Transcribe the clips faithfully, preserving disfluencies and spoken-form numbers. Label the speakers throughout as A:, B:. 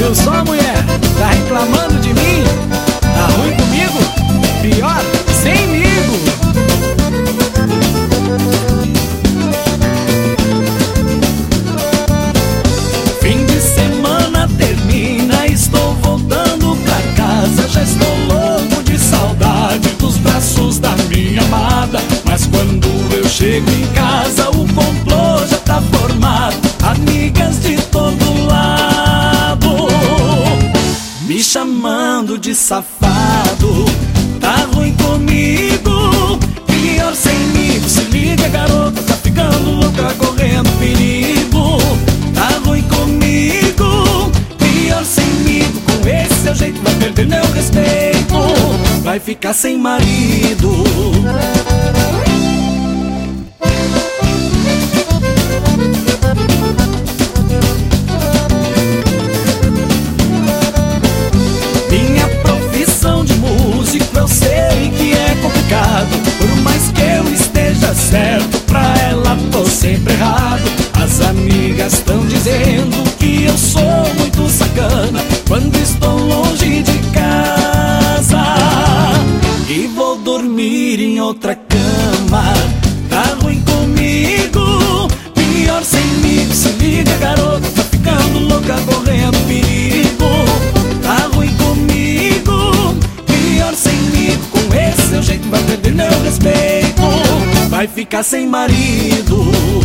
A: Viu só, mulher? Tá reclamando de mim? Tá ruim comigo? Pior, semigo. Fim de semana termina, estou voltando pra casa. Já estou louco de saudade dos braços da minha amada. Mas quando eu chego em casa, o complô já tá formado. Amigas de todo lado me chamando de safado. Tá ruim comigo, pior semigo. Se liga, garota, tá ficando louca, correndo perigo. Tá ruim comigo, pior semigo. Com esse seu jeito vai perder meu respeito. Vai ficar sem marido. Minha profissão de músico eu sei que é complicado. Por mais que eu esteja certo, pra ela tô sempre errado. As amigas estão dizendo que eu sou muito sacana quando estou longe de casa e vou dormir em outra cama. Tá ruim comigo, pior semigo. Se liga, garota, tá ficando louca, correndo perigo. Tá ruim comigo, pior semigo. Com esse seu jeito vai perder meu respeito. Vai ficar sem marido.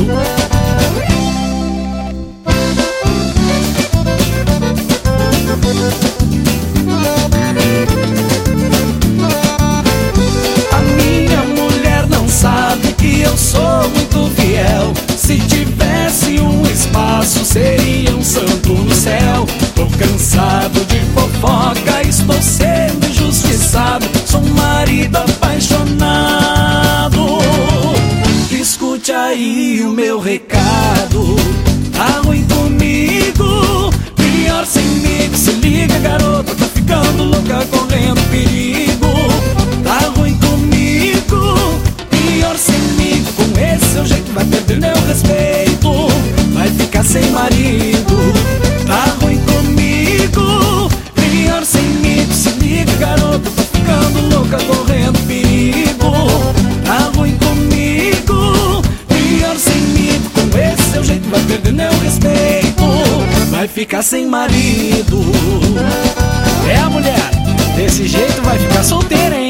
A: A minha mulher não sabe que eu sou muito fiel. Se tivesse um espaço, seria um santo no céu. Tô cansado de fofoca, estou sendo injustiçado. Sou um marido apaixonado. Escute aí o meu recado. Tá ruim comigo, pior semigo. Se liga, garota, tá ficando louca, correndo perigo. Tá ruim comigo, pior semigo. Com esse seu jeito vai perder meu respeito. Vai ficar sem marido. Tá ruim comigo, pior semigo. Se liga, garota, tá ficando louca, correndo perigo. Tá ruim comigo, pior semigo. Com esse seu jeito vai perder meu respeito. Vai ficar sem marido. É, a mulher, desse jeito vai ficar solteira, hein?